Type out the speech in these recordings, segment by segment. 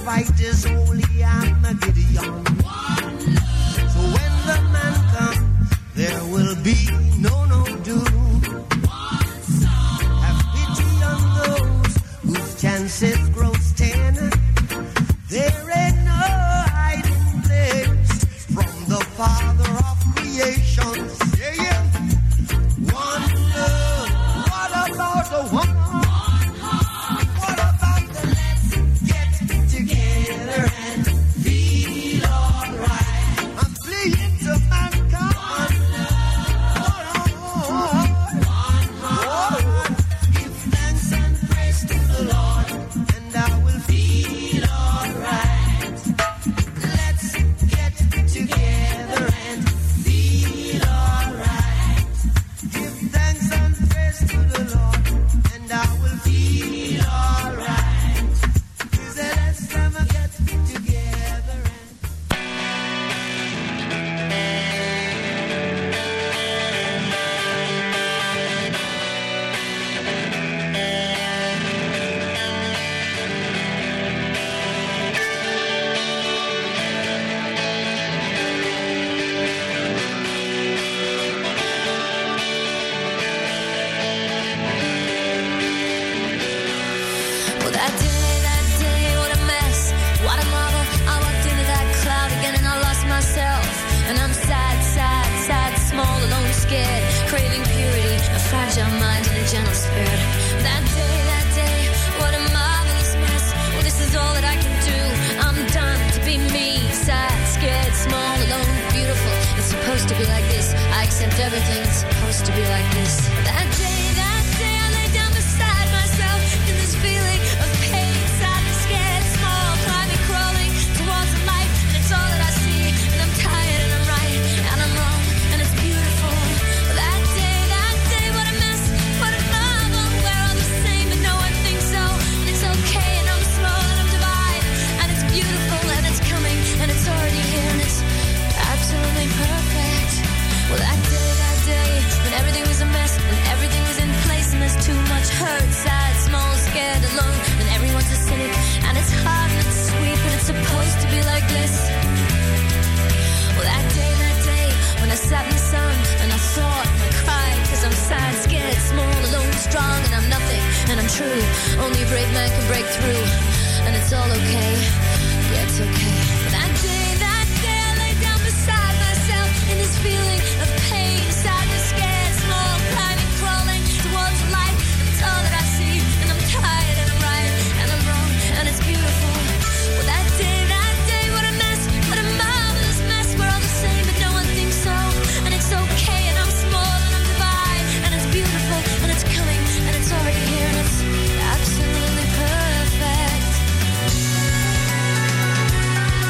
fight is holy Armageddon. So when the man comes, there will be no doom. Have pity on those whose chances grow ten. There ain't no hiding place from the Father of creation. Yeah, yeah. One love. What about the one? What about the let's get together and feel alright? I'm fleeing to mankind. Give thanks and praise to the Lord, and I will feel alright. Let's get together and feel alright. Give thanks and praise to the Lord, and I will feel alright. Is the last time I get together and Well, that day, what a mess, what a marvel. I walked into that cloud again and I lost myself. And I'm sad, small, alone, scared, craving purity, a fragile mind and a gentle spirit. That day, what a marvelous mess. Well, this is all that I can do. I'm done to be me, sad, scared, small, alone, beautiful. It's supposed to be like this. I accept everything. It's supposed to be like this. That day, I lay down beside myself in this feeling of pain, sadness, scared, small, climbing, crawling towards the light, and it's all that I see. And I'm tired, and I'm right, and I'm wrong, and it's beautiful. That day, what a mess, what a marvel. We're all the same, but no one thinks so. And it's okay, and I'm small, and I'm divided, and it's beautiful, and it's coming, and it's already here, and it's absolutely perfect. Well, that day, when everything was a mess, when everything was in place, and there's too much hurt, sad, small, scared, alone, and everyone's a cynic, and it's hard and it's sweet, but it's supposed to be like this. Well, that day, when I sat in the sun, and I thought, and I cried, cause I'm sad, scared, small, alone, strong, and I'm nothing, and I'm true. Only a brave man can break through, and it's all okay, yeah, it's okay. That day, I lay down beside myself in this feeling of pain, sadness, scared, small, climbing, crawling towards the light, and it's all that I see, and I'm tired, and I'm right, and I'm wrong, and it's beautiful. Well, that day, what a mess, what a marvelous mess. We're all the same, but no one thinks so, and it's okay, and I'm small, and I'm divided, and it's beautiful, and it's coming, and it's already here, and it's absolutely perfect.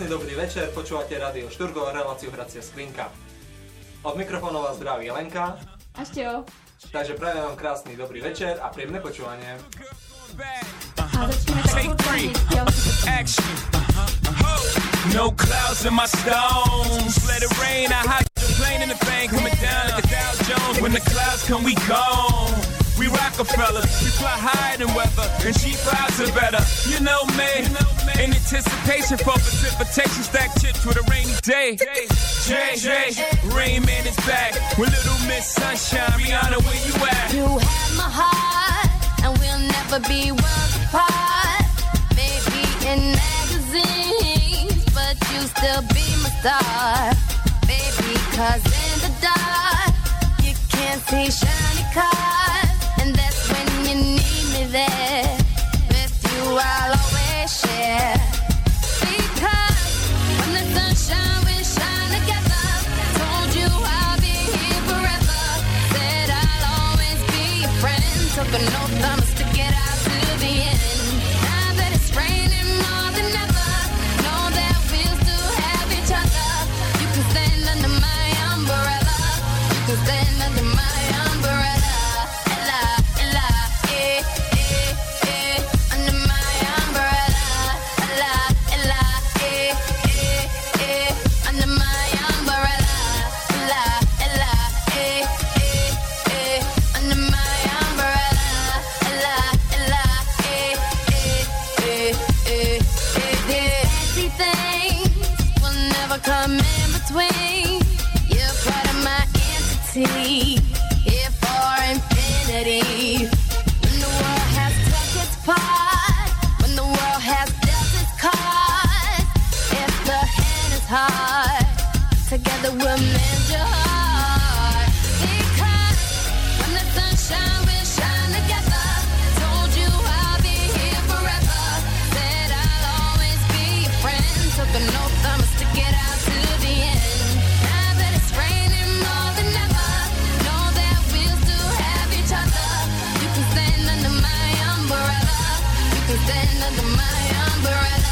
Krásny dobrý večer, počúvate rádio Štúrko a reláciu Hracia skrinka. Od mikrofónu vás zdraví Lenka. A Števo. Takže prajem vám krásny dobrý večer a príjemné počúvanie. A začneme tak Action. No clouds in my stones. Let it rain. I hydroplane in the bank coming down like the Dow Jones. When the clouds come, we gone. We Rockefeller, we fly higher than weather, and cheap vibes are better. You know me, in anticipation for precipitation, stack chips with a rainy day. J, Rain Man is back with Little Miss Sunshine. Rihanna, where you at? You have my heart, and we'll never be worlds apart. Maybe in magazines, but you still be my star. Baby, 'cause in the dark, you can't see shiny cars. And that's when you need me there. With you I'll always share. Because when the sunshine we shine together. Told you I'll be here forever. Said I'll always be your friend. Took an oath I'ma stick it out to the end. Now that it's raining more than ever, know that we'll still have each other. You can stand under my umbrella. You can stand under my umbrella. Come in between. You're part of my entity. Here for infinity. When the world has took its part, when the world has dealt its cards, if the hand is hard, together we'll mend your heart. Because when the sunshine will shine together. Told you I'll be here forever. Said I'll always be your friend. Took an oath I'ma stick it out. Stand under my umbrella,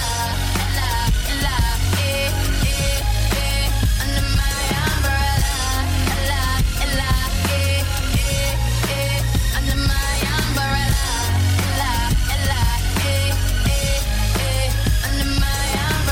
under my umbrella, under my umbrella, under my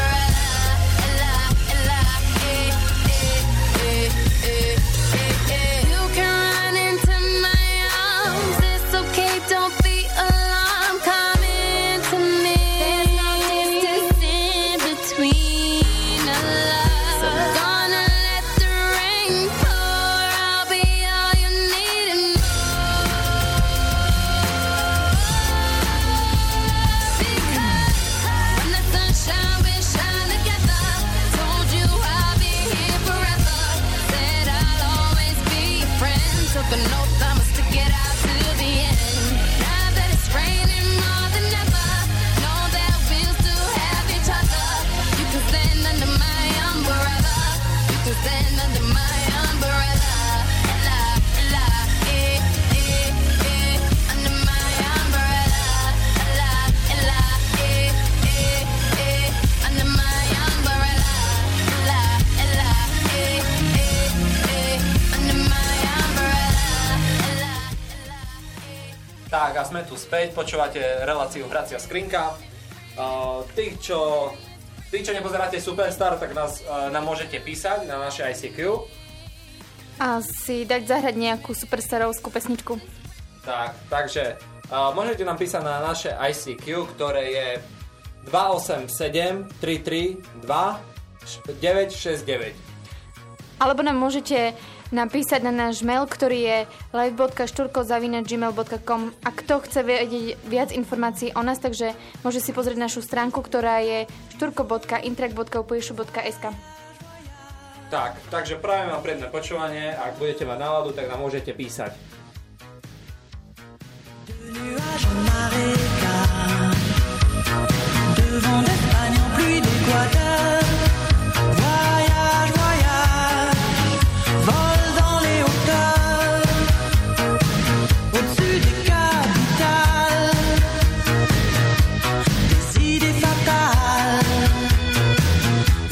umbrella. You can run into my arms. It's okay, don't be alarmed. Come to me. There's no distance in between our love. So gonna let the rain pour. I'll be all you need and more. Because when the sunshine will shine together. Told you I'll be here forever. Said I'll always be your friend. Took an oath I'ma stick it out to the end. Now that it's raining more than ever. Stand under my umbrella. You can stand under my umbrella. Under my umbrella. Under my umbrella. Under my umbrella. Tak a sme tu späť, počúvate reláciu Hracia skrinka. Tí, čo nepozeráte Superstar, tak nám môžete písať na naše ICQ. A si dať zahrať nejakú superstarovskú pesničku. Takže môžete nám písať na naše ICQ, ktoré je 287 332 969. Alebo nám môžete napísať na náš mail, ktorý je live.šturko@gmail.com. A kto chce vedieť viac informácií o nás, takže môže si pozrieť našu stránku, ktorá je šturko.intrak.upojšu.sk. Takže prajem vám príjemné počúvanie. Ak budete mať náladu, tak nám môžete písať. Devant d'Espagne en pluie d'Équateur. Voyage, voyage, vol dans les hauteurs. Au-dessus des capitales, des idées fatales.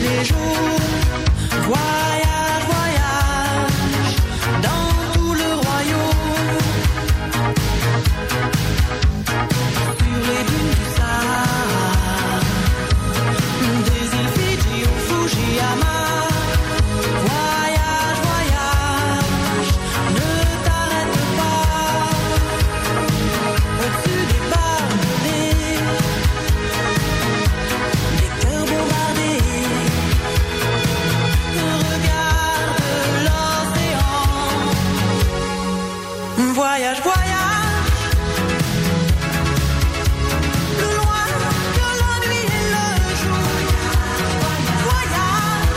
les jours. Voyage, voyage dans tout le royaume. Sur les dunes du Sahara, des îles Fidji au Fujiyama. Voyage, voyage, ne t'arrête pas. Au-dessus des palmiers, des cœurs bombardés. Regarde l'océan. Voyage, voyage, plus loin que la nuit et le jour. Voyage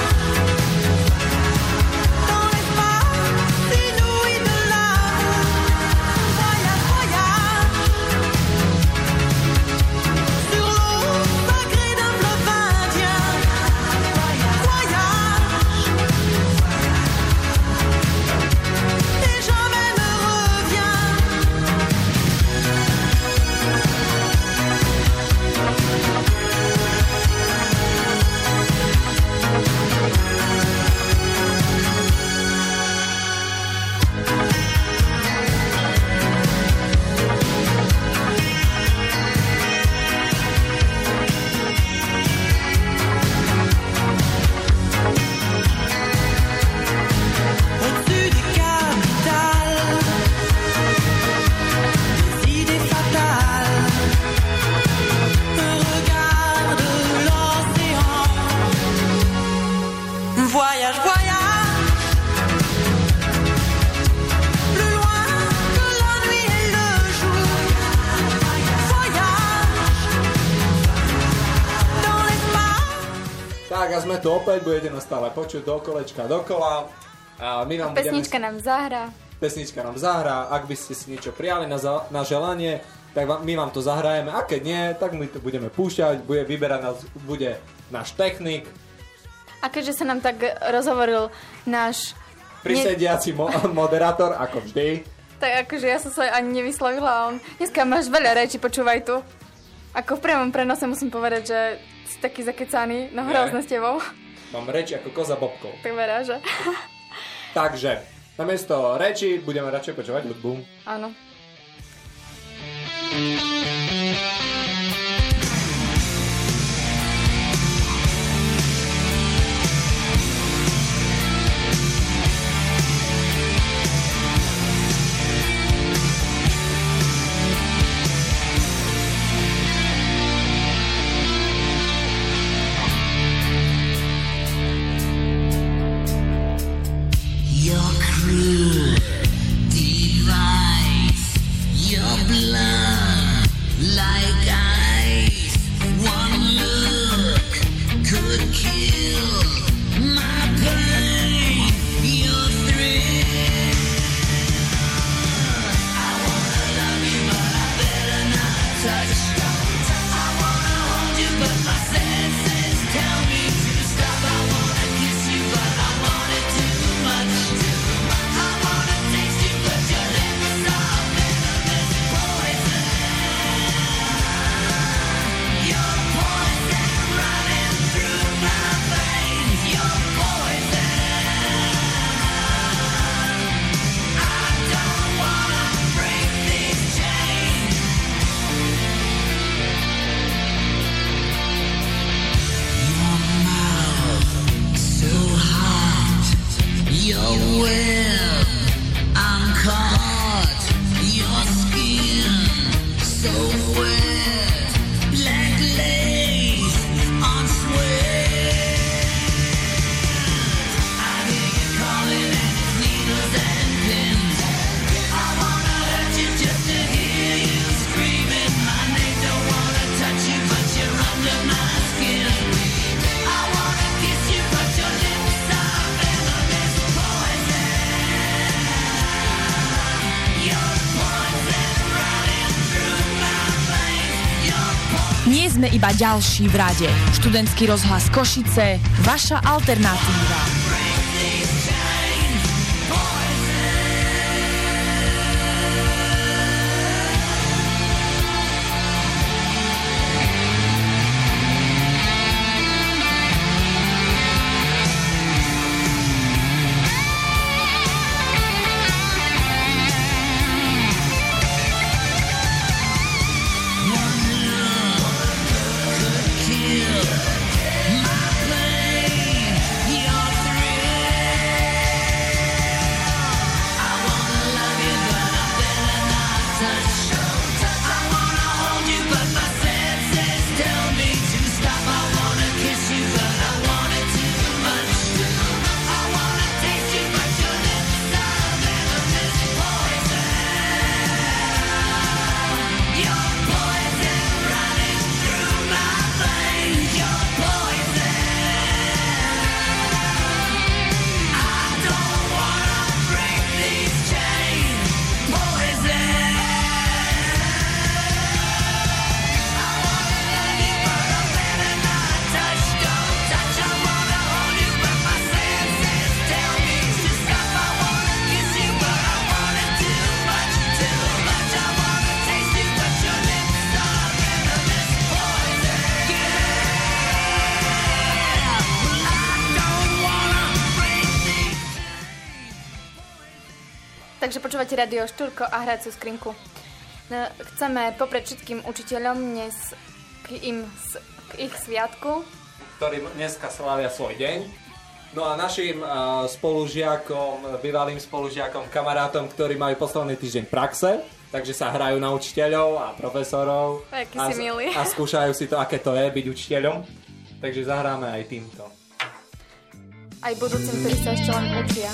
dans l'espace inouï de l'amour. Voyage, voyage sur l'eau sacrée d'un fleuve indien. Voyage et jamais ne reviens. Au-dessus des capitales, des idées fatales. Regarde l'océan. Voyage, voyage, plus loin que la nuit et le jour. Voyage dans l'espace. Tak a sme tu opäť, budete nás stále počuť do kolečka dokola. A my vám Pesnička nám zahrá. pesnička nám zahrá, ak by ste si niečo prijali na želanie, tak my vám to zahrajeme, a keď nie, tak my to budeme púšťať, vyberať nás bude náš technik, A keďže sa nám tak rozhovoril náš... prisediaci moderátor, ako vždy. Tak akože ja som sa ani nevyslovila a on... Dneska máš veľa rečí, počúvaj tu. Ako v priamom prenose musím povedať, že si taký zakecaný, no hrozne s tebou. Mám reči ako koza bobkou. Tak verá, že? Takže, namiesto reči budeme radšej počúvať hudbu. Áno. Your cruel device, your blood like ice. One look could kill my pain, your thrill. I wanna love you, but I better not touch. I wanna hold you, but my senses tell me to stop. I wanna kiss you, but I want it too much. I wanna taste you, but your lips are venomous poison. You're poison running through my veins. You're poison. I don't wanna break these chains. Your mouth so hot, your web I'm caught, your skin so wet, black lace on sweat. I hear you calling and it's needles and pins. I wanna hurt you just to hear you screaming my name. Don't wanna touch you, but you're under my skin. I wanna kiss you, but your lips are venomous poison. You're poison running through my veins. You're poison. Nie sme iba ďalší v rade. Študentský rozhlas Košice, vaša alternatíva. takže počúvate Radio Štúrko a hraciu skrinku. No, chceme poprieť všetkým učiteľom dnes k ich sviatku, ktorí dneska slávia svoj deň. No a našim spolužiakom, bývalým spolužiakom, kamarátom, ktorí majú posledný týždeň praxe, takže sa hrajú na učiteľov a profesorov a skúšajú si to, aké to je byť učiteľom. Takže zahráme aj týmto. Aj budúcim, ktorí sa ešte len učia.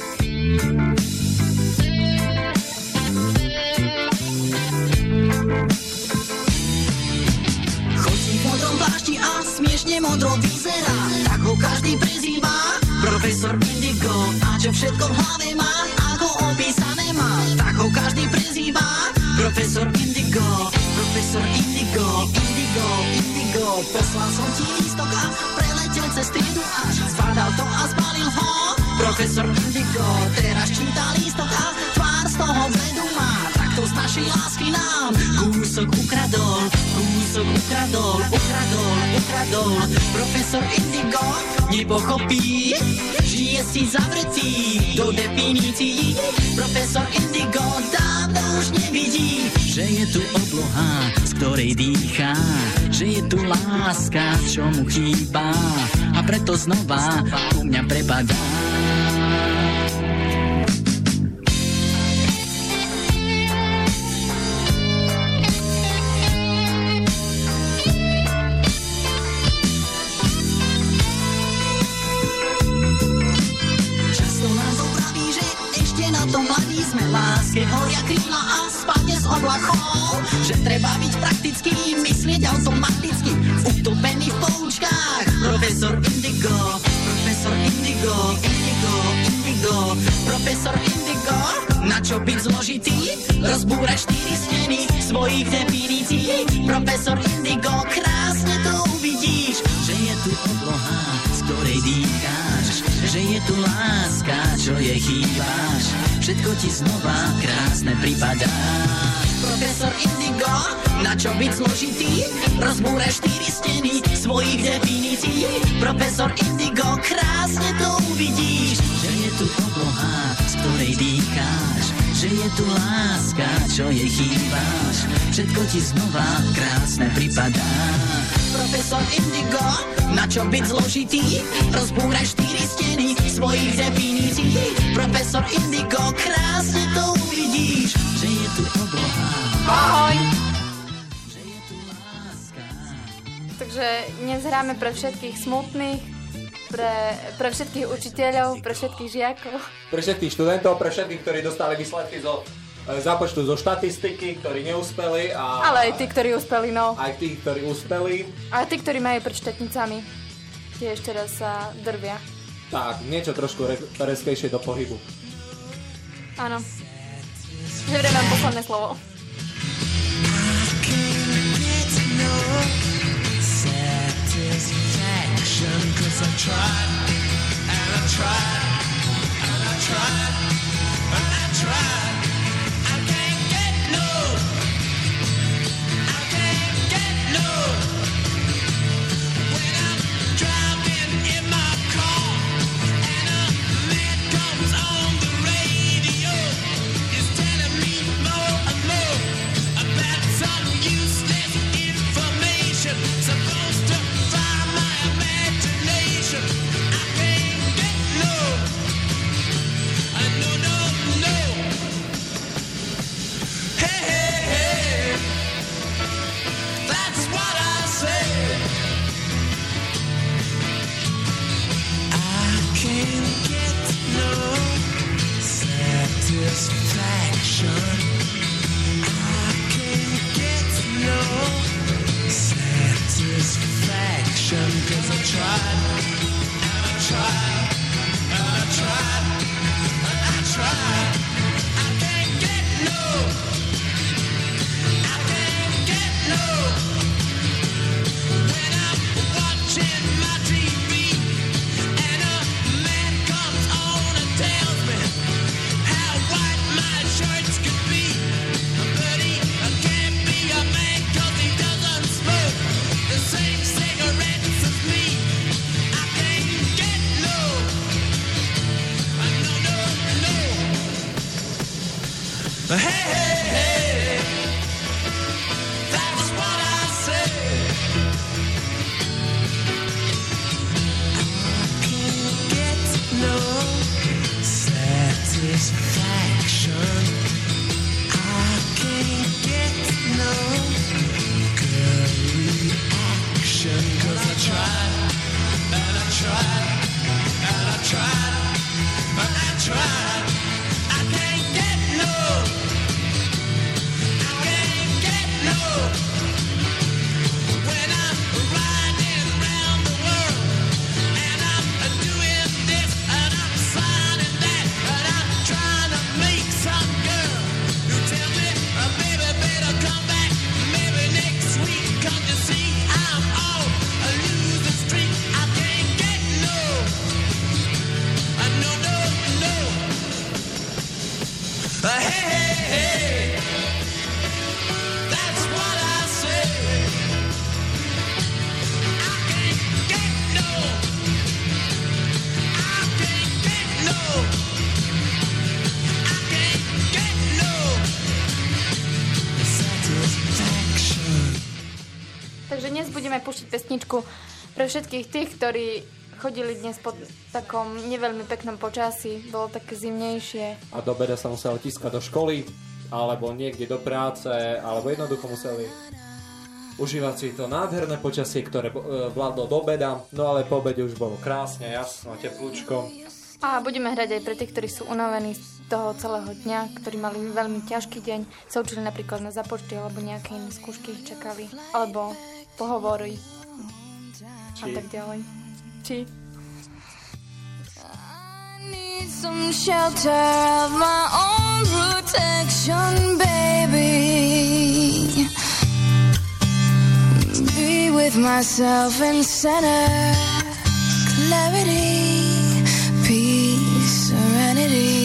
Chodí v modrom plášti a smiešne modro vyzerá, tak ho každý prezýva Profesor Indigo. A čo všetko v hlave má, ako opísané má, tak ho každý prezýva Profesor Indigo. Profesor Indigo, Indigo, Indigo. Poslal som ti lístok a preletel cez triedu až zbadal to a zbalil ho Profesor Indigo. Teraz číta lístok a tvár z toho vledu má, takto z našej lásky nám kúsok ukradol, kúsok ukradol, ukradol, ukradol. Profesor Indigo nepochopí, žije si zavretý do definícií. Profesor Indigo dávno už nevidí, že je tu obloha, z ktorej dýchá, že je tu láska, čo mu chýba, a preto znova u mňa prepadá. Láske horia krídla a spadne z oblakov, že treba byť praktický, myslieť automaticky, utopený v poučkách. Profesor Indigo, Profesor Indigo, Indigo, Indigo. Profesor Indigo, na čo byť zložitý, rozbúrať 4 steny svojich definícií. Profesor Indigo, krásne to uvidíš, že je tu obloha, z ktorej dýcháš, že je tu láska, čo jej chýbaš, všetko ti znova krásne pripadá. Profesor Indigo, na čo byť zložitý, rozbúraj 4 steny svojich definícií. Profesor Indigo, krásne to uvidíš, že je tu obloha, z ktorej dýcháš, že je tu láska, čo jej chýbaš, všetko ti znova krásne pripadá. Profesor Indigo, na čo byť zložitý, rozbúraj 4 steny svojich definícií. Profesor Indigo, krásne to uvidíš, že je tu obloha. Ahoj! Že je tu láska. Takže dnes hráme pre všetkých smutných, pre všetkých učiteľov, pre všetkých žiakov. Pre všetkých študentov, pre všetkých, ktorí dostali výsledky zo zápočtu zo štatistiky, ktorí neúspeli. Ale aj tí, ktorí úspeli, no. Aj tí, ktorí úspeli. A tí, ktorí majú pred štátnicami. Tie ešte raz sa drvia. Tak, niečo trošku reskejšie do pohybu. Áno. Že vrem vám posledné slovo. Cigarettes as me. I can't get no Hey, hey, hey, that's what I say. I can't get no satisfaction. I can't get no good reaction. 'Cause I tried, and I tried, and I tried, and I tried. I can't get no. I can't get no. When I'm riding around the world, and I'm doing this, and I'm signing that, and I'm trying to make some girl who tell me, baby, better come back, maybe next week. 'Cause you see, I'm on a losing streak. I can't get no. No, no, no. Hey, hey, hey, that's what I say. I can't get no. I can't get no. I can't get no satisfaction. Takže dnes budeme púšťať pesničku pre všetkých tých, ktorí chodili dnes po takom neveľmi peknom počasí. Bolo také zimnejšie. A do obeda sa museli tiskať do školy, alebo niekde do práce, alebo jednoducho museli užívať si to nádherné počasie, ktoré vládlo do obeda. No ale po obede už bolo krásne, jasno, teplúčko. A budeme hrať aj pre tých, ktorí sú unavení z toho celého dňa, ktorí mali veľmi ťažký deň, sa učili napríklad na započty, alebo nejaké iné skúšky ich čakali, alebo pohovory a tak ďalej. Či? I need some shelter of my own protection, baby. Be with myself in center, clarity, peace, serenity.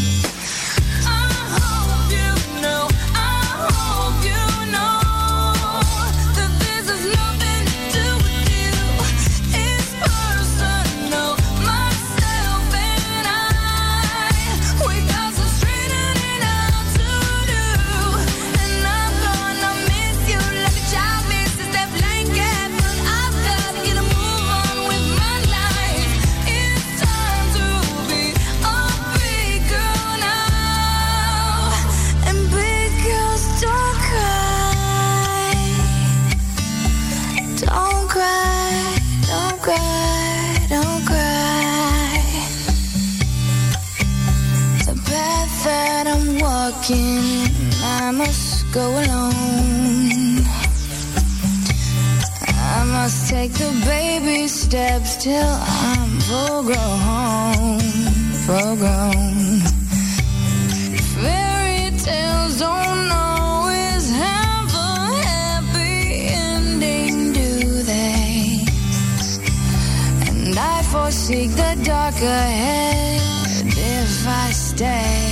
I must go alone. I must take the baby steps till I'm full grown. Fairy tales don't always have a happy ending, do they? And I foresee the dark ahead if I stay.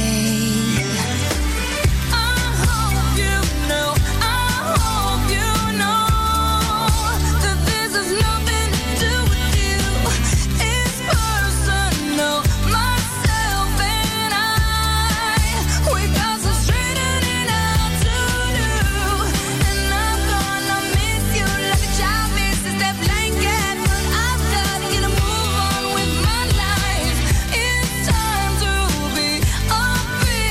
It's time to be a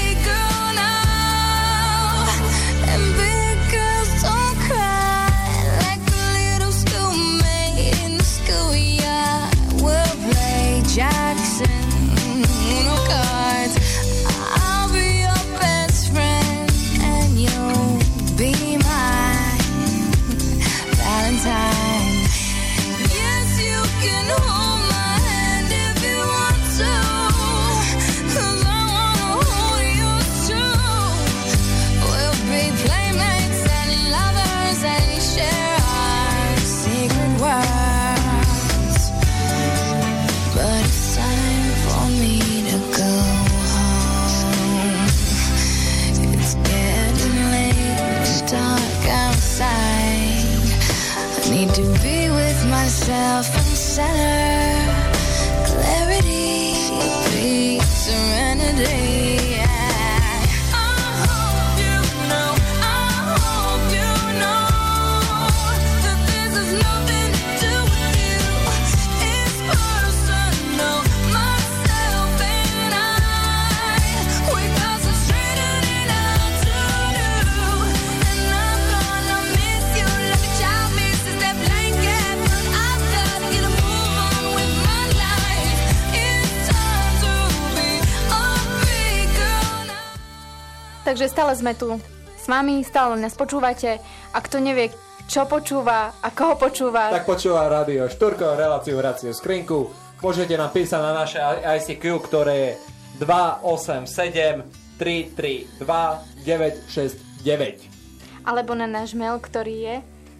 takže stále sme tu s vami, stále nás počúvate a kto nevie, čo počúva a koho počúva, Tak počúva rádio Štúrko, reláciu Hraciu skrinku. Môžete nám písať na naše ICQ, ktoré je 287 332 969. alebo na náš mail, ktorý je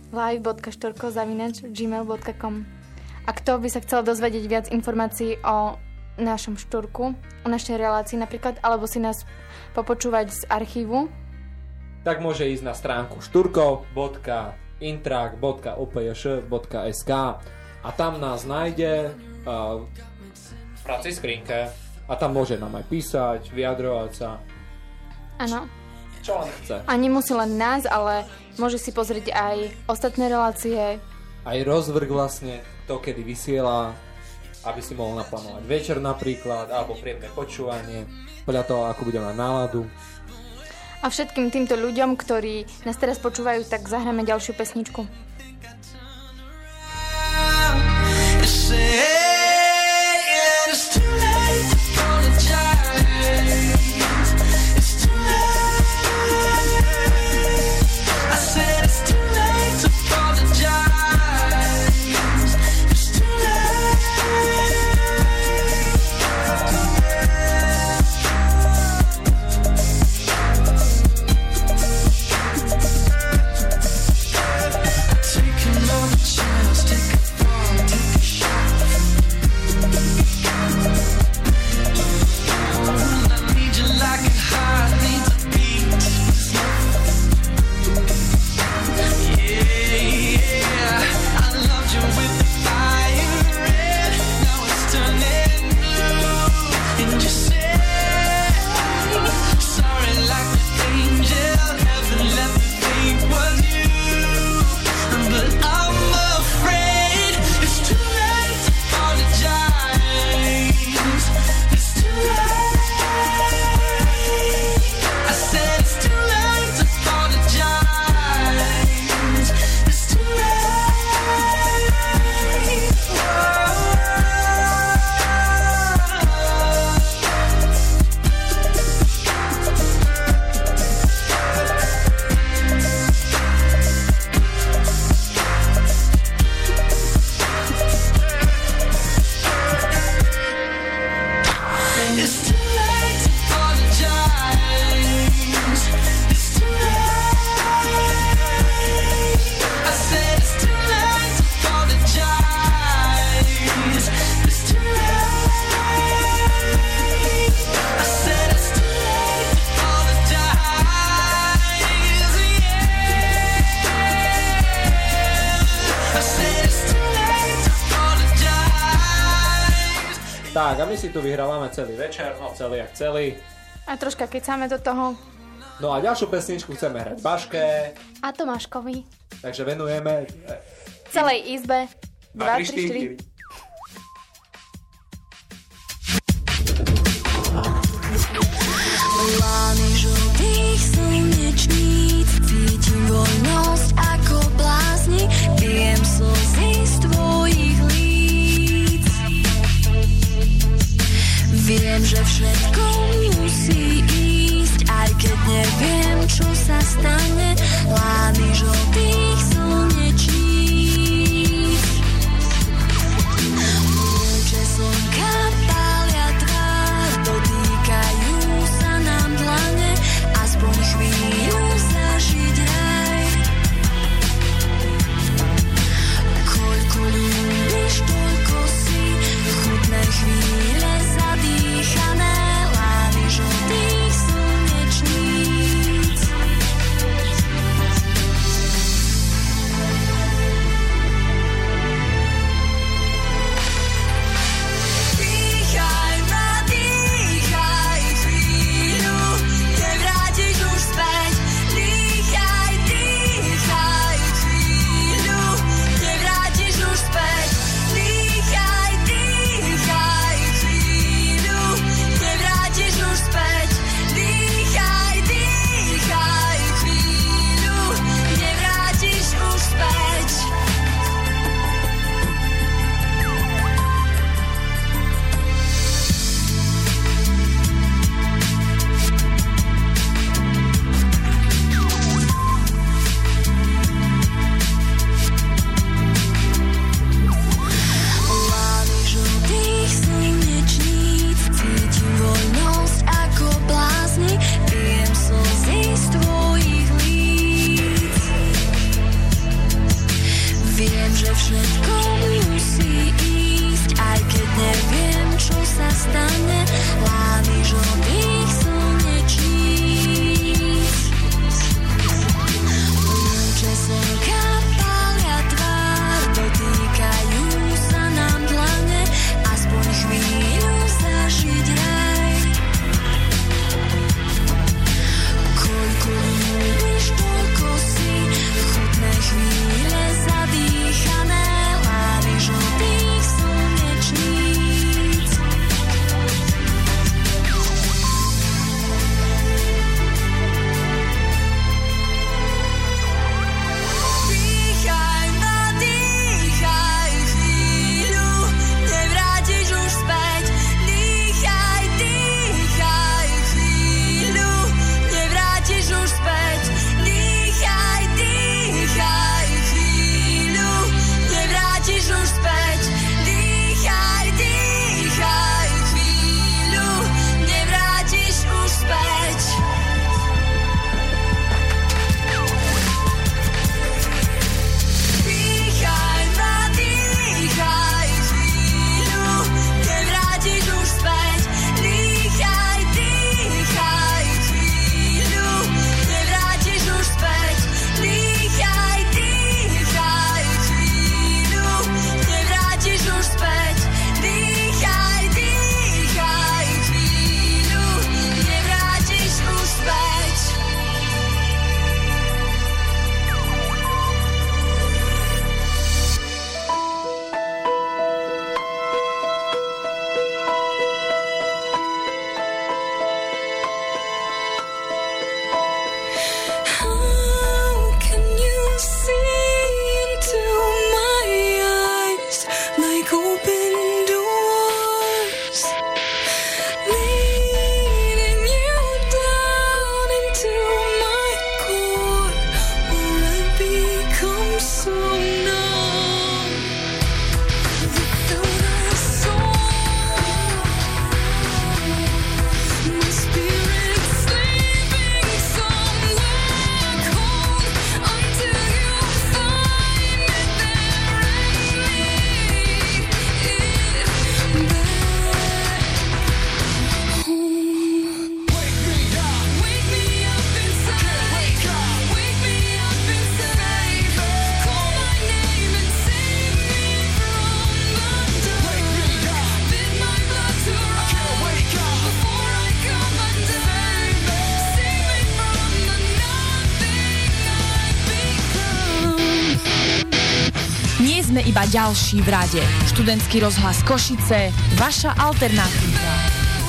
live.šturko@gmail.com. A kto by sa chcel dozvedieť viac informácií o našom Štúrku, o našej relácii napríklad, alebo si nás popočúvať z archívu, Tak môže ísť na stránku šturko.intrak.opš.sk a tam nás nájde v práci skrinke a tam môže nám aj písať, vyjadrovať sa, áno. čo len chce. A nemusí len nás, ale môže si pozrieť aj ostatné relácie. Aj rozvrh vlastne, to kedy vysiela, aby si mohol naplánovať večer napríklad, alebo príjemné počúvanie, podľa toho, ako bude mať náladu. A všetkým týmto ľuďom, ktorí nás teraz počúvajú, tak zahráme ďalšiu pesničku. Tak, a my si tu vyhrávame celý večer, no celý jak celý. A troška kecáme do toho. No a ďalšiu pesničku chceme hrať Baške, A Tomáškovi. takže venujeme Celej izbe. 2, 3, 4. Lány žltých slnečníc, cítim voľnosť ako blázni, pijem slzy z tvojich líc. Viem, že všetko musí ísť, aj keď neviem, čo sa stane. Lány žltých slnečníc, lúče slnka pália tvár, dotýkajú sa nám dlane, aspoň chvíľu zažiť raj. Koľko ľúbiš, toľko si, chutné chvíle zadýchané, lány žltých slnečníc. iba ďalší v rade. Študentský rozhlas Košice, vaša alternatíva.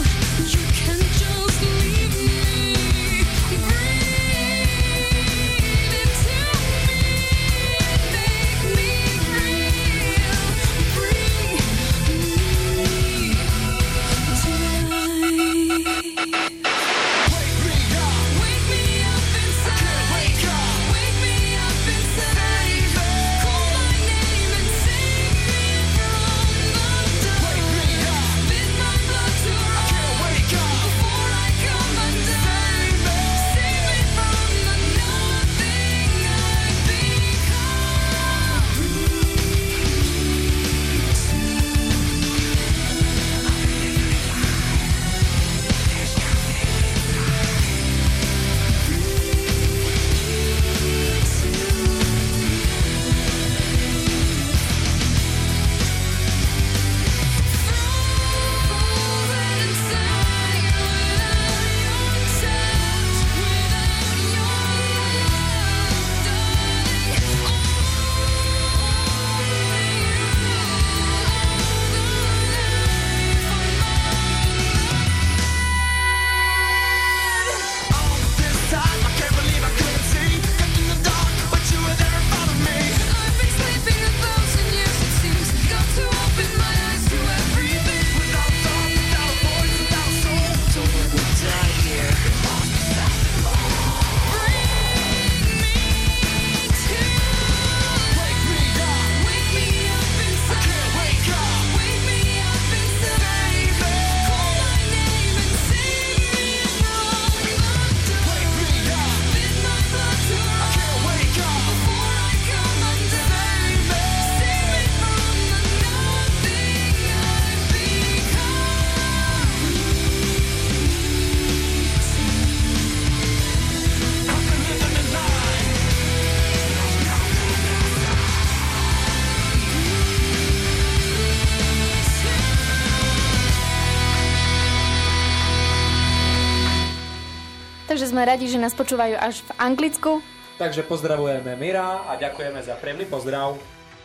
Takže sme radi, že nás počúvajú až v Anglicku. Takže pozdravujeme Mira a ďakujeme za príjemný pozdrav.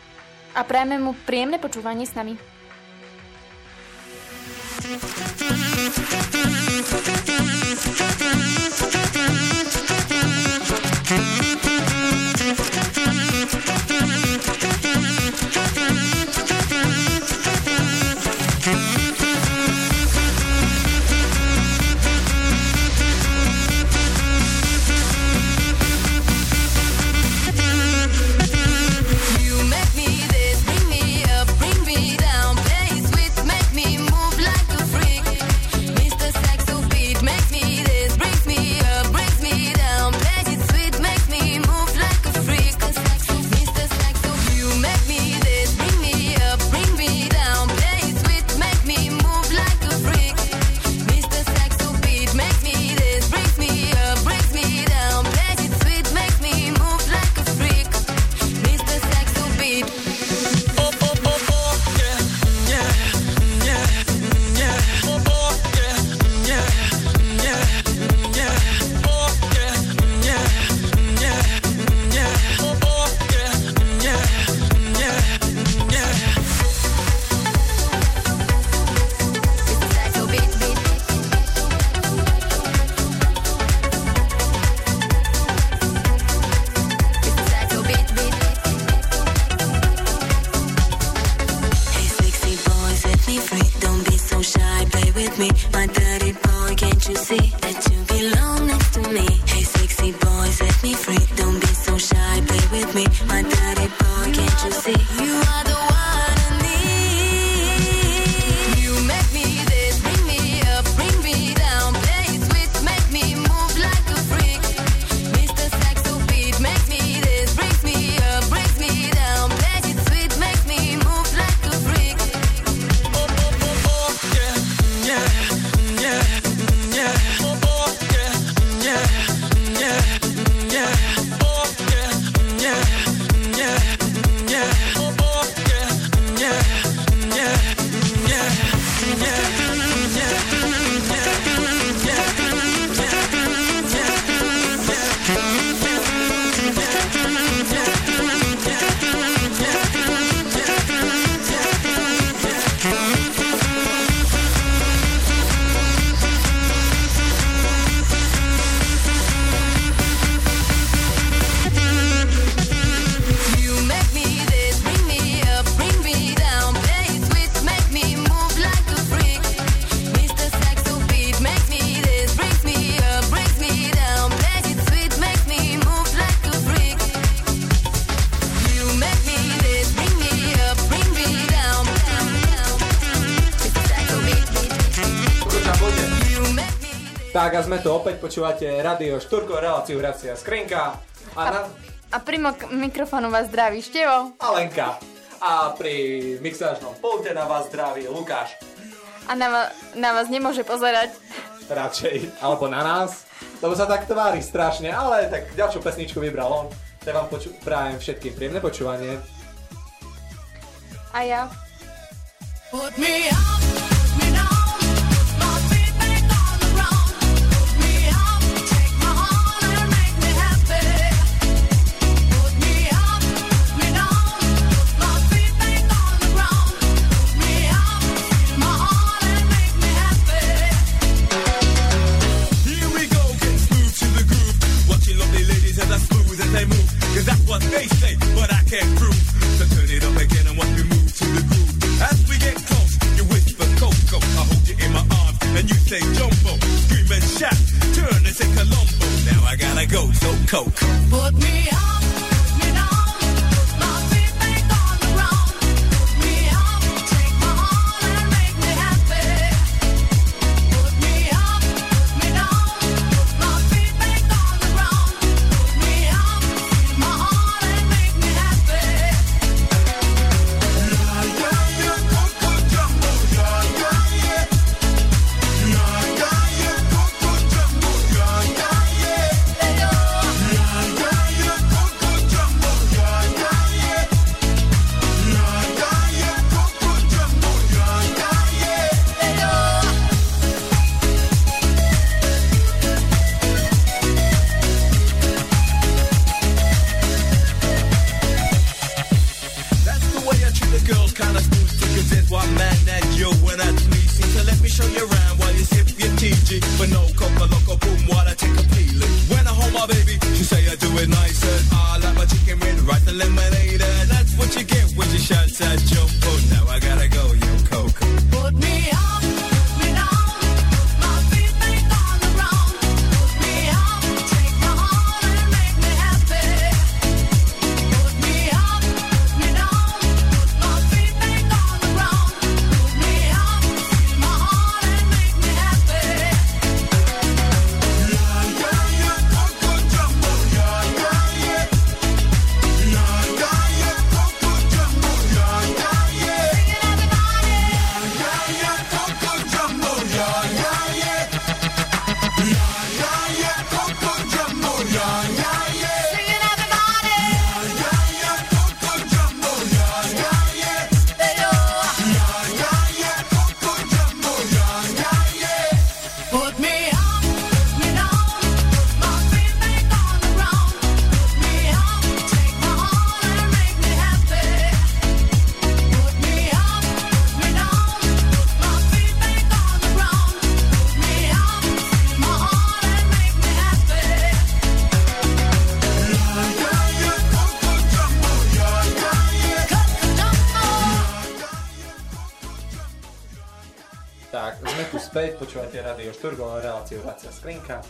A prajeme mu príjemné počúvanie s nami. Yeah. Tak a sme tu opäť, počúvate Radio Štúrko, reláciu Hracia skrinka. A pri mikrofónu vás zdraví Števo. A Lenka. A pri mixážnom pulte na vás zdraví Lukáš. A na vás nemôže pozerať. Radšej, alebo na nás. Lebo sa tak tvári strašne, ale tak ďalšiu pesničku vybral on. Tak vám prajem všetkým príjemné počúvanie. A ja. Put me up, put me down, my feet back on the ground. Put me up, take my heart and make me happy. Put me up, put me down, my feet back on the ground. Put me up, my heart and make me happy. Here we go, get smooth to the groove. Watching lovely ladies as I smooth as they move. Cause that's what they say, but I can't prove. So turn it up again and watch me move to the groove. As we get close, you whisper Coco. I hold you in my arms and you say Jumbo. Scream and shout, turn and say Colombo. Now I gotta go, so Coco. Put me up, put me down, my feet back on the ground. Put me up, take my heart and make me happy. Put me up, put me down, my feet back on the ground. Put me up, my heart and make me happy. That's the way I treat the girls, kinda smooth to cause there's one man that you when that's me. Seem to let me show you around while you sip your TG. But no coca loco boom while I take a peeling. When I hold my baby, she say I do it nicer. I like my chicken with rice and lemonade. That's what you get when you shout that Jumbo. Now I gotta go, yo Coco. Put me up, put me down, my feet back on the ground. Put me up, take my heart and make me happy. Put me up, put me down, my feet back on the ground. Put me up, my heart and make me happy. Put me up, put me down, my feet back on the ground. Put me up, take my heart and make me happy. Put me up, put me down, my feet back on the ground. Put me up, my heart and make me happy. Tak, sme tu späť, počúvate Radio Štúrko, reláciu Hracia skrinka.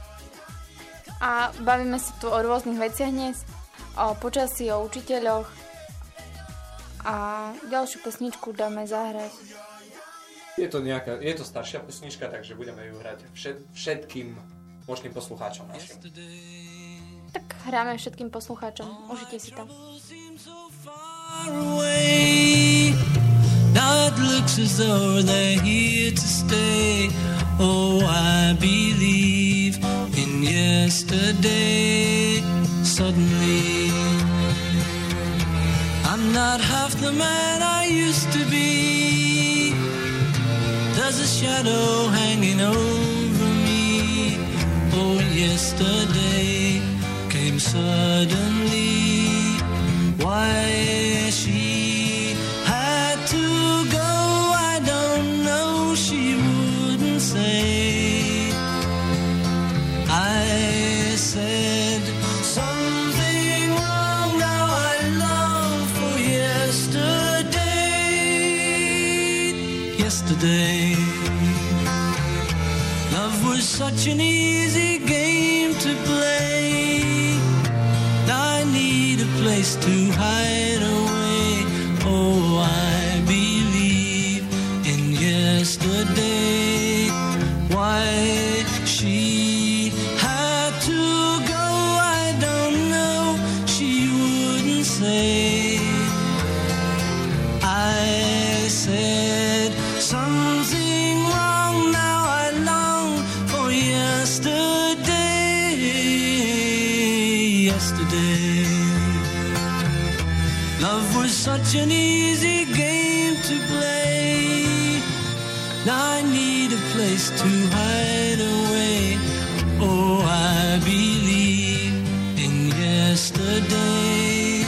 A bavíme sa tu o rôznych veciach dnes. O počasí, o učiteľoch. A ďalšiu pesničku dáme zahrať. Je to staršia pesnička, takže budeme ju hrať všetkým možným poslucháčom našim. Tak hráme všetkým poslucháčom. Užite si to. Away. Now it looks as though they're here to stay. Oh, I believe in yesterday. Suddenly, I'm not half the man I used to be. There's a shadow hanging over me. Oh, yesterday came suddenly. Why she had to go, I don't know, she wouldn't say. I said something wrong, now I long for yesterday. Yesterday, love was such an easy game to play. Now I need a place to hide away. Oh, I believe in yesterday. Why she such an easy game to play. Now I need a place to hide away. Oh, I believe in yesterday.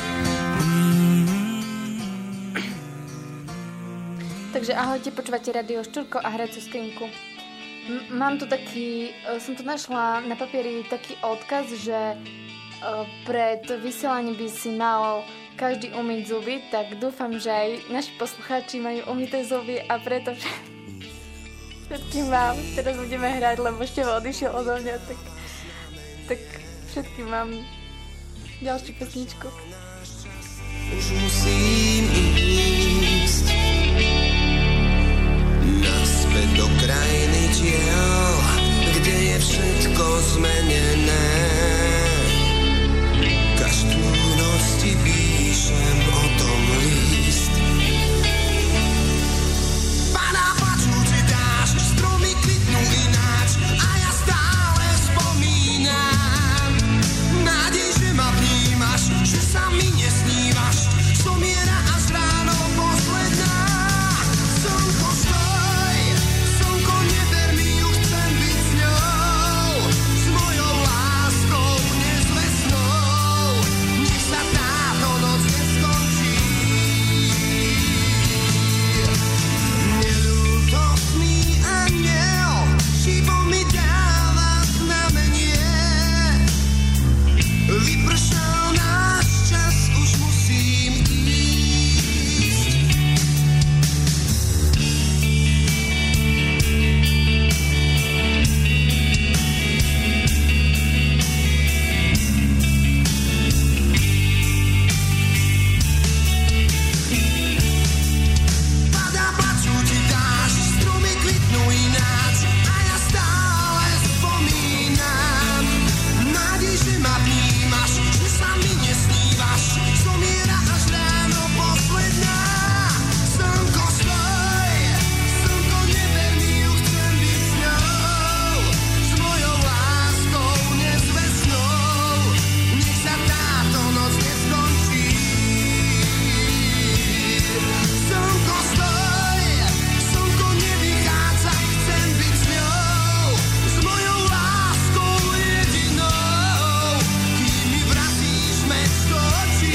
Takže ahojte, počúvate Radio Štúrko a hraciu skrinku. Mám tu taký, som tu našla na papieri taký odkaz, že pred vysielaním by si mal každý umyť zuby, tak dúfam, že aj naši poslucháči majú umyté zuby a preto všetkým vám teraz budeme hrať, lebo Števo odišiel odo mňa, tak všetkým vám ďalšiu pesničku. Už musím ísť naspäť do krajiny tiel, kde je všetko zmenené. Každú noc ti píšem o tom list. Padá plačúci dážď, stromy kvitnú ináč a ja stále spomínam. Nádej, že ma vnímaš, že sa mi nesnívaš. Somiera až ráno posledná. Slnko stoj, slnko neber mi ju, chcem byť s ňou. S mojou láskou nezvestnou. Nech sa táto noc neskončí. Neľútostný anjel šípom mi dáva znamenie. Vypršal náš čas, už musím ísť. Padá plačúci dážď, stromy kvitnú ináč a ja stále spomínam. Nádej, že ma vnímaš, že sa mi nesnívaš. Zomiera až ráno posledná. Slnko stoj, slnko neber mi ju, chcem byť s ňou. S mojou láskou nezvestnou. Nech sa táto noc neskončí. Slnko stoj, slnko nevychádzaj, chcem byť s ňou. S mojou láskou jedinou, kým mi vracíš mesto očí.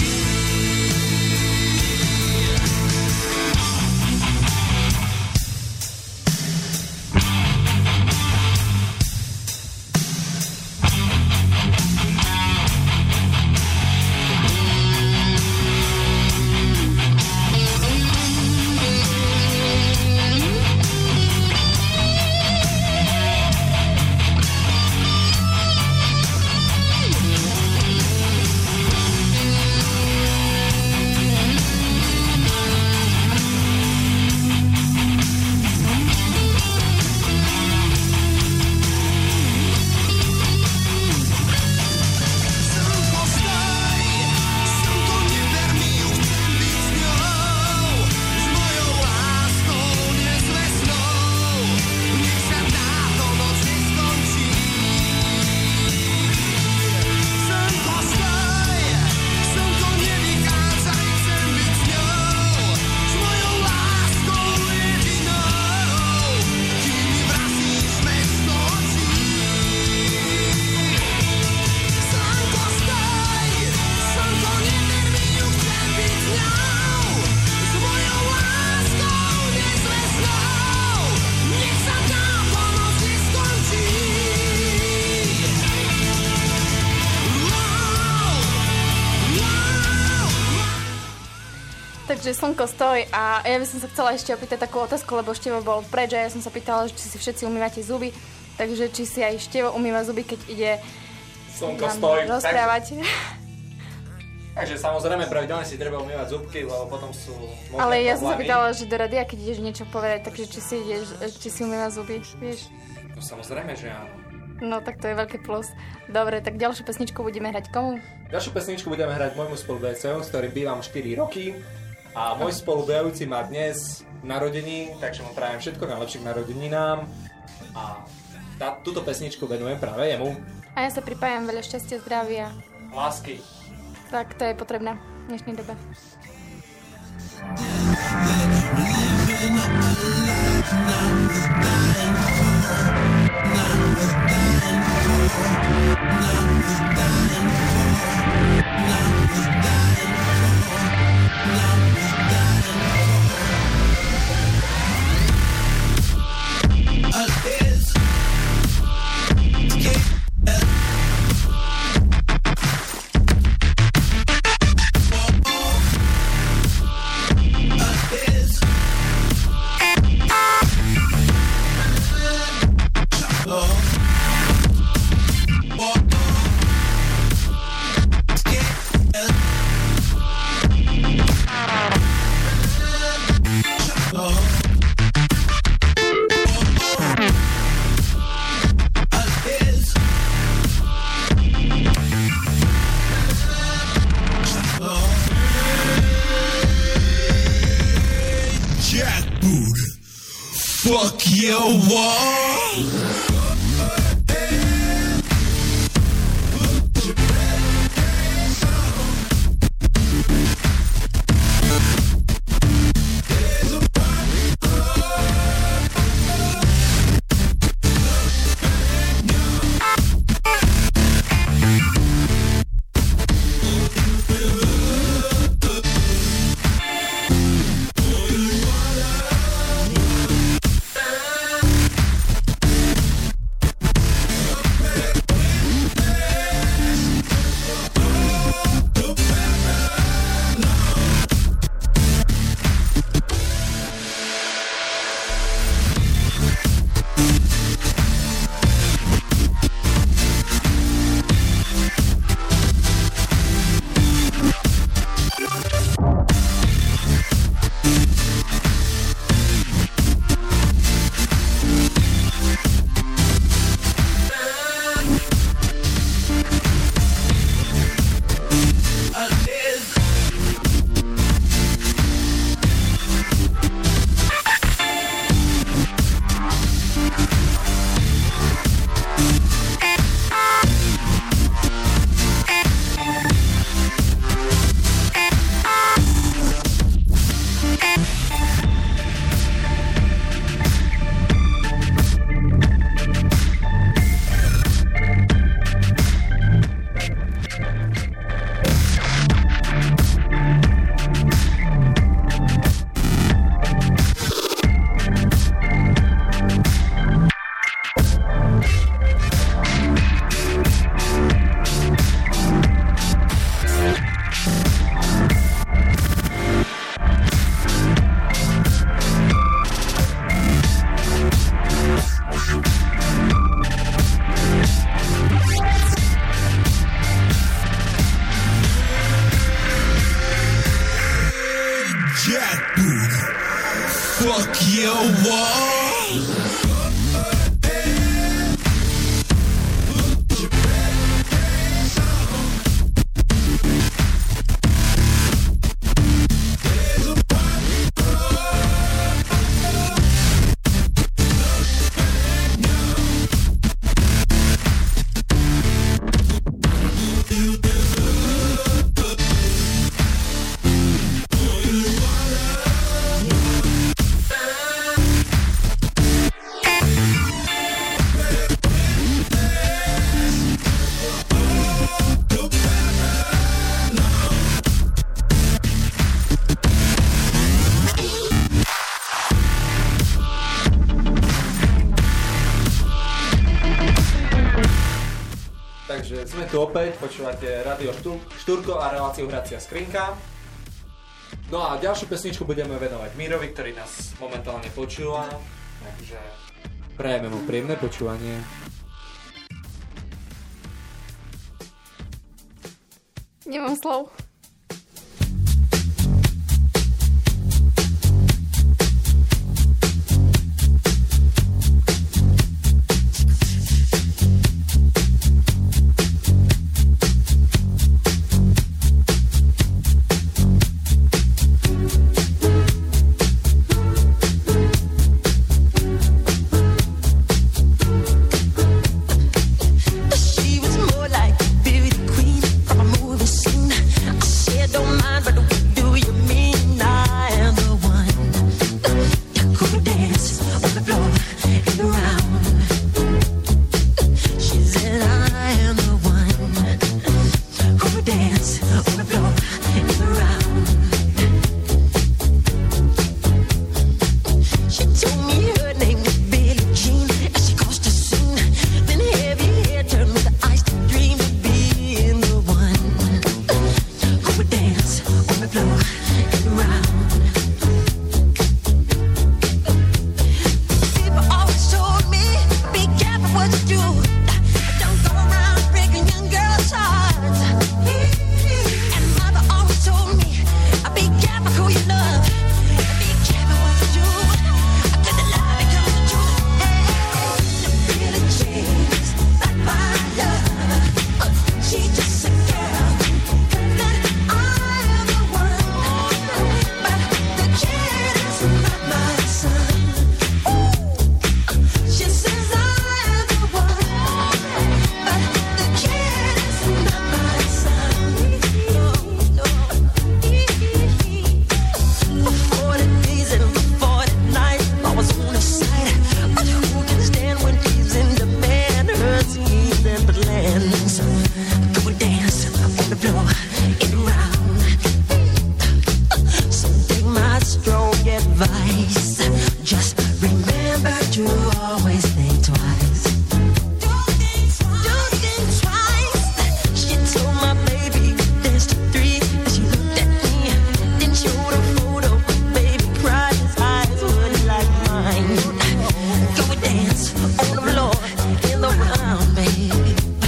Slnko stoj, slnko neber mi ju, chcem byť s ňou. S mojou láskou nezvestnou. Nech sa táto noc neskončí. Slnko stoj, slnko nevychádzaj, chcem byť s ňou. S mojou láskou jedinou, kým mi vracíš mesto očí. Slnko stoj, slnko neber mi ju, chcem byť s ňou. S mojou láskou nezvestnou. Nech sa táto noc neskončí. Takže slnko stoj a ja by som sa chcela ešte opýtať takú otázku, lebo Števo bol preč a ja som sa pýtala, či si všetci umývate zuby, takže či si aj Števo umýva zuby, keď ide Slnko nám stoj. rozprávať. Takže samozrejme pravidelne si treba umývať zubky, lebo potom sú možné Ale ja som sa problémy. pýtala, že do radia, keď ideš niečo povedať, takže či si umýva zuby, vieš? No samozrejme, že áno. No tak to je veľký plus. Dobre, tak ďalšiu pesničku budeme hrať komu? Ďalšiu pesničku budeme hrať môjmu spolubejúcemu, s ktorým bývam 4 roky. A môj spolubejúci má dnes narodení, takže mu prajem všetko najlepšie k narodeninám. A túto pesničku venujem práve jemu. A ja sa pripájam, veľa šťastia, zdravia. Lásky. Tak to je potrebné v dnešnej dobe. Fuck your wall. Fuck your wall. Takže sme tu opäť, počúvate Radio Štúrko a reláciu Hracia skrinka. No a ďalšiu pesničku budeme venovať Mírovi, ktorý nás momentálne počúva. Takže prajeme mu príjemné počúvanie. Nemám slov. She was more like a beauty queen from a movie scene. always think twice. Do think twice. She told my baby there's 3. She looked at me, then showed a photo. Baby cried, his eyes were like mine. Go and dance on the floor in the round, baby.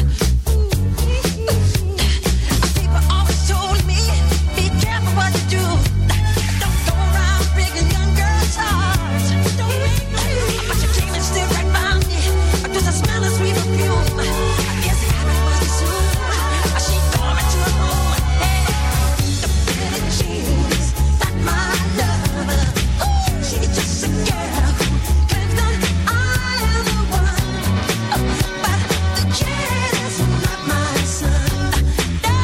People always told me, be careful what you do. Don't go around breaking young girls' hearts. But you came and stood right by me. Do the smell of sweet perfume. I guess it happened was too soon. She called me to her room. Hey, the Billie Jean's not my lover. She's just a girl who claims that I am the one. But the kid is not my son. The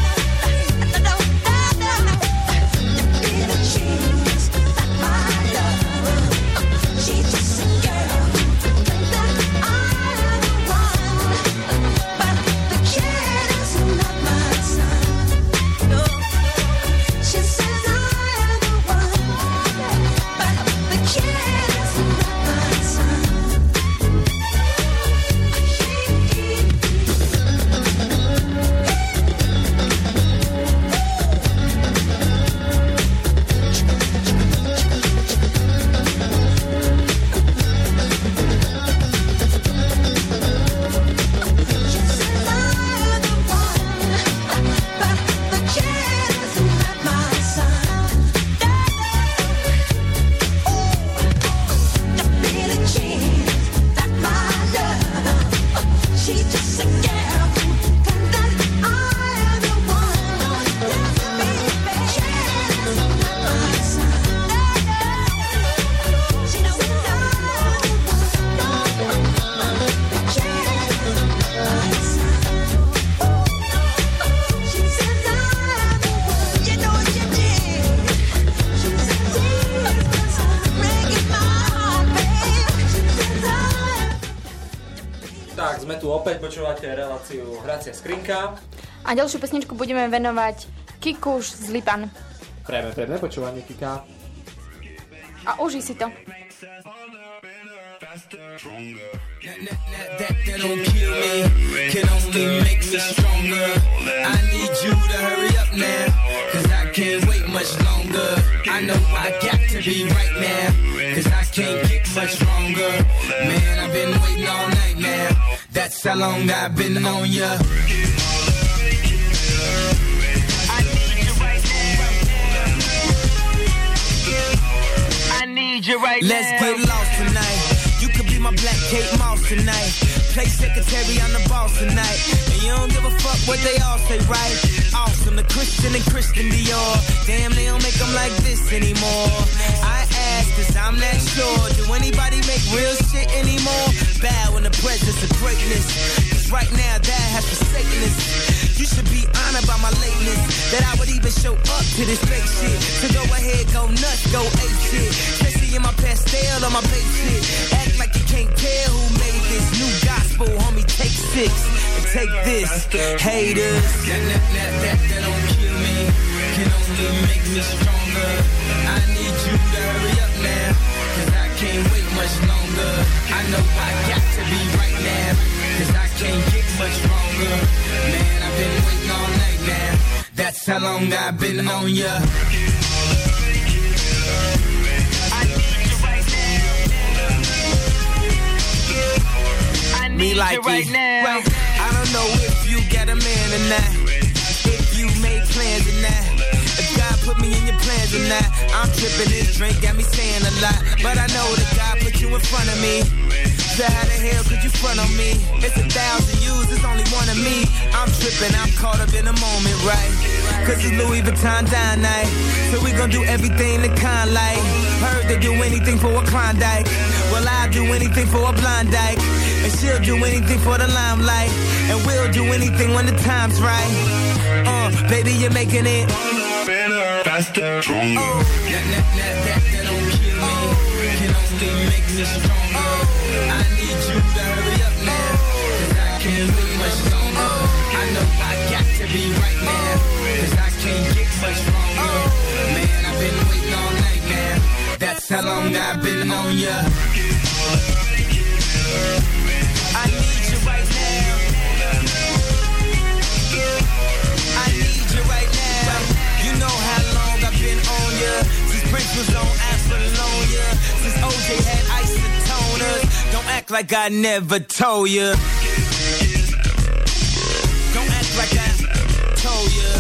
Billie Jean's not my lover. She's just a girl who claims that I am the one. But the kid is not my son. No, she says I am the one. But the kid is not my son. Tak, sme tu opäť, počúvate reláciu Hracia skrinka. A ďalšiu pesničku budeme venovať Kikuš z Lipan. Príjemné počúvanie, Kika. A užij si to. That don't kill me, can only make me stronger. I need you to hurry up now, cause I can't wait much longer. I know I got to be right now, cause I can't get much stronger. Man, I've been waiting all night now, that's how long I've been on ya. I need you right now. Let's get lost tonight. You could be my black Kate Moss tonight. Play secretary, I'm the boss tonight. And you don't give a fuck what they all say, right? Awesome, the Christian and Christian Dior. Damn, they don't make them like this anymore. I ask, cause I'm not sure. Do anybody make real shit anymore? Bow in the presence of greatness. Cause right now, that has forsaken us. You should be honored by my lateness, that I would even show up to this fake shit. So go ahead, go nuts, go ape shit. Especially in my pastel or my babe shit. Act like you can't tell who made this new gospel, homie. Take 6 and take this, haters. That don't kill me, can only make me stronger. I need you to hurry up now, cause I can't wait much longer. I know I got to be right now, cause I can't get much stronger. Man, I've been waiting all night now, that's how long I've been on ya. Me like it right now. I don't know if you got a man or not, if you made plans or not, if God put me in your plans or not. I'm tripping, this drink got me saying a lot, but I know that God put you in front of me. So how the hell could you front on me? It's 1,000 yous, it's only one of me. I'm tripping, I'm caught up in the moment, right? Cause it's Louis Vuitton dine night, so we gon' do everything the kind like. Heard they do anything for a Klondike, well I'll do anything for a blind dyke. And she'll do anything for the limelight, and we'll do anything when the time's right. Baby, you're making it better, faster, stronger. That don't kill me, can only make me stronger. I need you to hurry up now, cause I can't wait much longer. I know I got to be right now, cause I can't get much stronger. Man, I've been waiting all night now, that's how long I've been on ya. like I never told you. Don't act like I told you.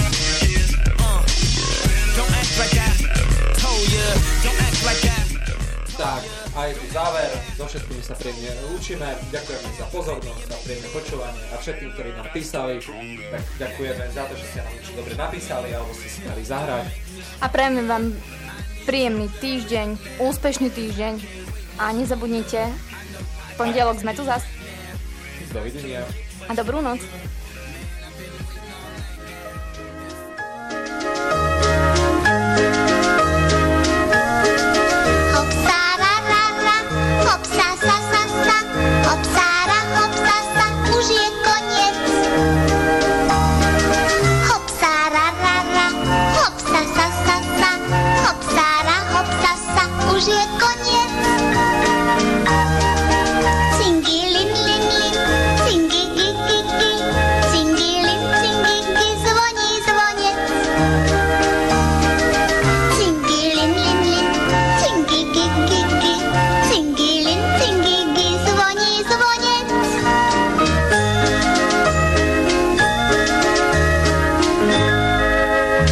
Don't act like I told you. Don't act like I. Tak, a je tu záver, so všetkými sa príjemne lúčime, ďakujeme za pozornosť, za príjemné počúvanie a všetkým, ktorí nám písali, tak ďakujeme za to, že ste nám niečo dobre napísali alebo ste si dali zahrať. A prajeme vám príjemný týždeň, úspešný týždeň a nezabudnite, v pondelok sme tu zas. Dovidenia. A dobrú noc. Už je